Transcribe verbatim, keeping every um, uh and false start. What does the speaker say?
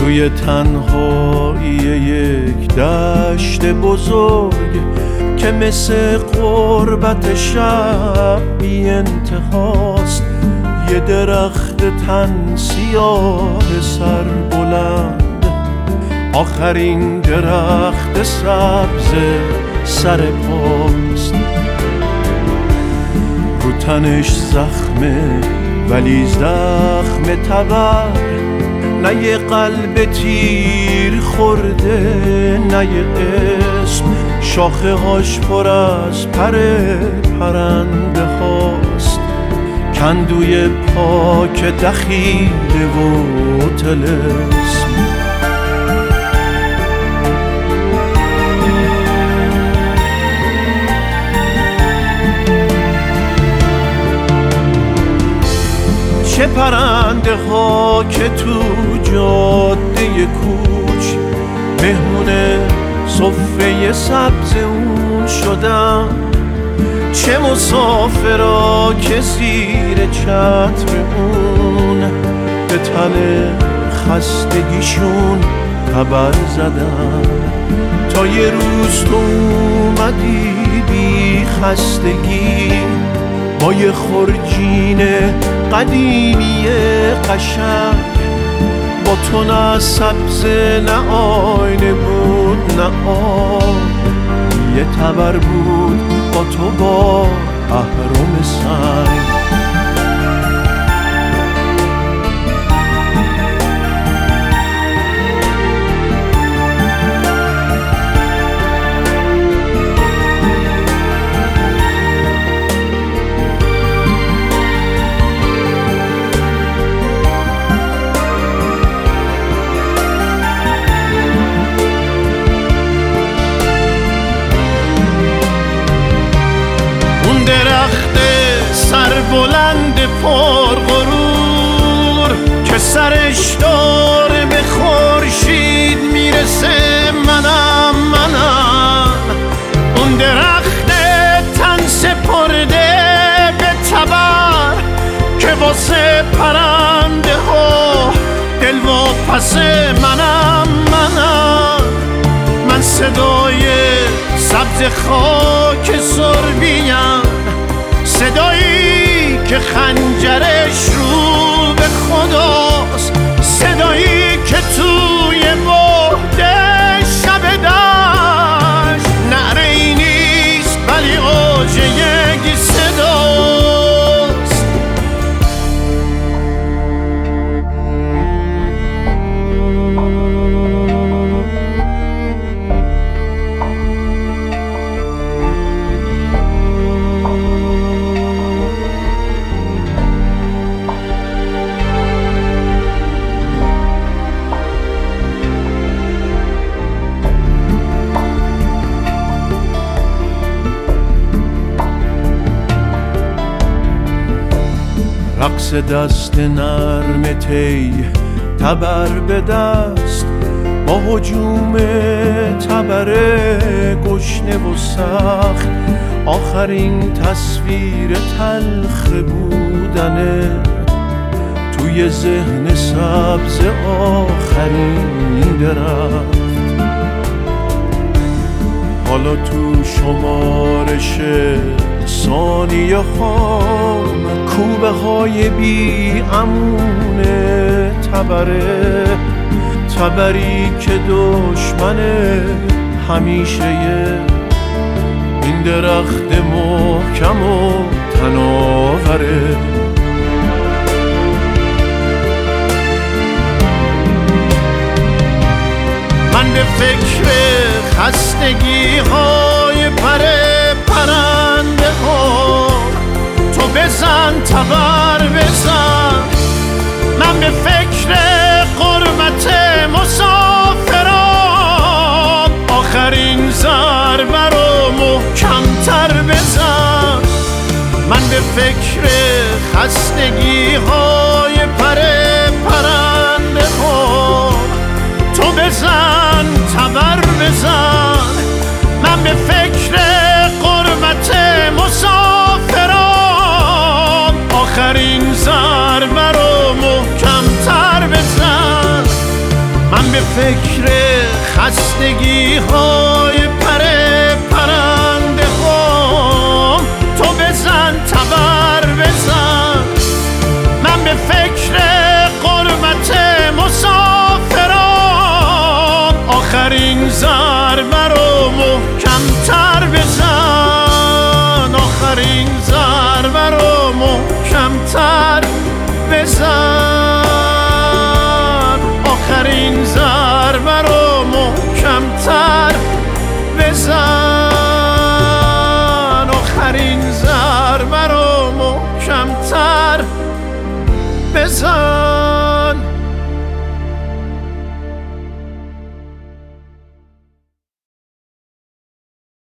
توی تنهایی یک دشت بزرگ که مثل غربت شب بی انتهاست، یه درخت تن سیاه سر بلند، آخرین درخت سبز سر پاست. رو تنش زخمه ولی زخم تبر، نه یه قلب تیر خورده نه یه اسم. شاخه هاش پر از پر پرنده هاست، کندوی پاک دخیله و طلسم. چه پرنده ها که تو جاده کوچ مهمون صفه سبز اون شدن، چه مسافرها که زیر چتر اون به تن خستگیشون خبر زدن. تا یه روز تو اومدی بی خستگی با یه خرجین قدیمی قشنگ، با تو نه سبز نه آینه بود نه آب، یه تبر بود با تو با اهرم سنگ. درخت سر بلند پر غرور که سرش داره به خورشید میرسه، منم منم اون درخت تن سپرده به تبر که واسه پرنده ها دل و پس منم منم من صدای سبز خاک سربیم، صدایی که خنجرش رو به خداست، صدایی که توی بعد شب دشت نعره‌ای نیست ولی اوج یک صداست. رقص دست نرم تی تبر به دست، با هجوم تبر گشنه و سخت، آخرین تصویر تلخ بودنه توی ذهن سبز آخرین درخت. حالا تو شمارش ثانیه هام کوبه های بی امونه تبره، تبری که دشمن همیشه این درخت محکم و تناوره. من به فکر خستگی های پر پرنده ها، تو بزن تبر بزن. من به فکر غربت مسافران، آخرین ضربه رو محکم‌تر بزن. من به فکر خستگی های پر پرنده ها، تو بزن تبر بزن. من به فکر غربت مسافران، آخرین ضربه رو محکم‌تر بزن. من فکر خستگی های پر پرنده هم تو بزن تبر بزن. من به فکر غربت مسافران آخرین ضربه رو محکمتر بزن. آخرین ضربه رو محکمتر بزن. آخرین ضربه رو محکمتر بزن. آخرین